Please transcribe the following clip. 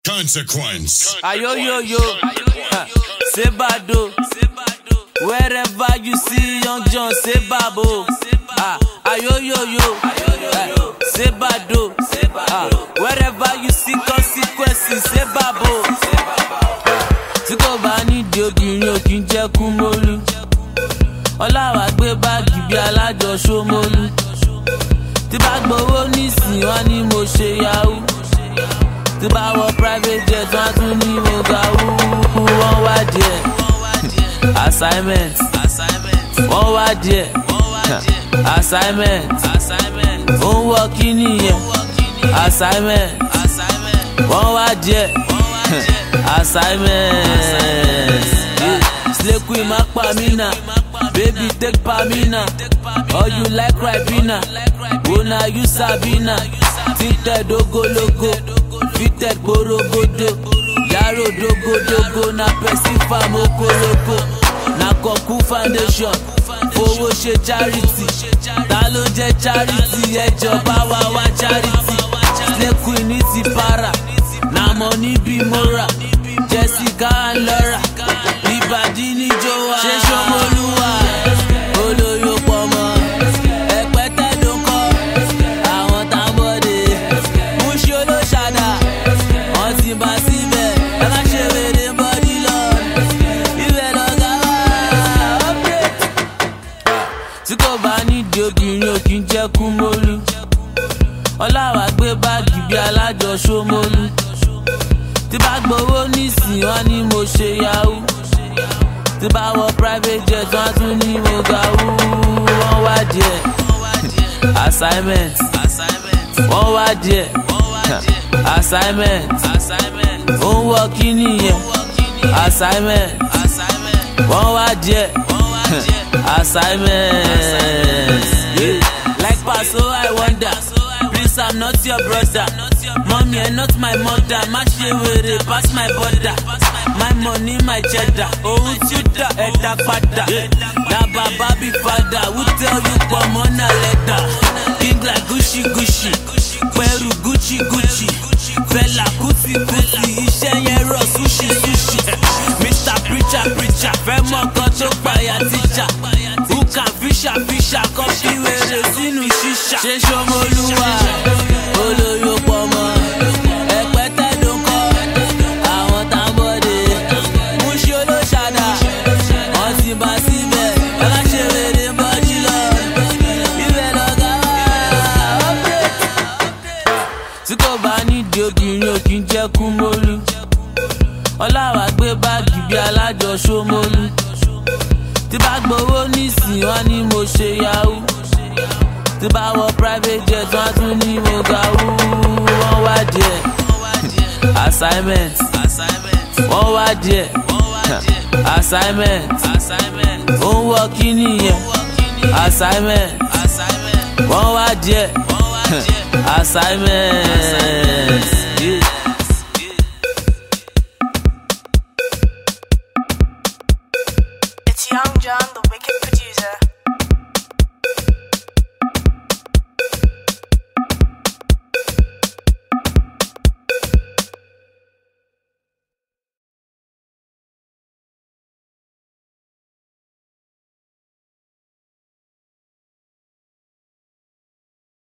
Consequence. Ayo yo yo, Sebado. Wherever you see Young John, Sebabo. Ayo yo yo, Sebado. Wherever you see consequences, Sebabo. Tí kò bá nídìí obìnrin ò kí ń jẹ́ Kúmólú. Ọláwà gbé báàgì bí alájọ Ṣómólú. Tí bá gbowó nísìnyí wọ́n ní mo ṣe yahoo. Tí bá wọ private jet wọ́n tún ní mo ga wúwú. Wọ́n wá díẹ̀ assignment. Wọ́n wá díẹ̀ assignment. Ó ń wọ kí nìyẹn assignment. Wọ́n wá díẹ̀ assignment. Slay queen má pa mí nà, baby take Pamina. Or you like Ribena, Wona you Sabina. Tinted ogologo, fitted borogodo. Yaro dogo dogo na pesifa mokoloko. Na Koku Foundation, fowó ṣe charity. Ta ló jẹ́ charity, ẹjọba wa wá charity. Slay queen ní ti para, na money bí mora. Jessica and Laura, ìbàdí ní Joa. Ṣé Ṣómólúwà, olóyò pọ̀ mọ́. Ẹ̀pẹ́tẹ́ ló ń kọ́, àwọn tábọ̀dé. Múṣí olóṣàdá, wọ́n ti bá síbẹ̀. Ẹ má ṣe wèrè bọ́dí lọ, ibẹ̀ lọ́gá wá. Tí kò bá nídìí obìnrin ò kí ń jẹ́ Kúmólú. Ọláwà gbé báàgì bí alájọ Ṣómólú. Tí bá gbowó nísìnyí wọ́n ní mo ṣe yahoo. Tí bá wọ private jet wọ́n tún ní mo ga wúwú. Wọ́n wá díẹ̀ assignment. Wọ́n wá díẹ̀ assignment. Ó ń wọ kí nìyẹn assignment. Wọ́n wá díẹ̀ assignment. Like Paso I wonder, please I'm not your brother. Mommy and not my mother. Match the way pass my border. My money, my cheddar. Oh, you da edda pada. Da baba be father. Who tell you come on a letter? King like Gucci Gucci. Peru Gucci Gucci. Fella Kuti Kuti. Ishenye sushi sushi. Mr. Preacher Preacher. Femo koto fire teacher. Who can fisher fisher? Coffee where sinu shisha. Ṣé Ṣómólúwà, olóyò pọ̀ mọ́. Ẹ̀pẹ́tẹ́ ló ń kọ́, àwọn tábọ̀dé. Múṣí olóṣàdá, wọ́n ti bá síbẹ̀. Ẹ má ṣe wèrè bọ́dí lọ, ibẹ̀ lọ́gá wá. Tí kò bá nídìí obìnrin ò kí ń jẹ́ Kúmólú. Ọláwà gbé báàgì bí alájọ Ṣómólú. Tí bá gbowó nísìnyí wọ́n ní mo ṣe yahoo. Tí bá wọ private jet wọ́n tún ní mo ga wúwú. Wọ́n wá díẹ̀ assignment. Wọ́n wá díẹ̀ assignment. Ó ń wọ kí nìyẹn assignment. Wọ́n wá díẹ̀ assignment.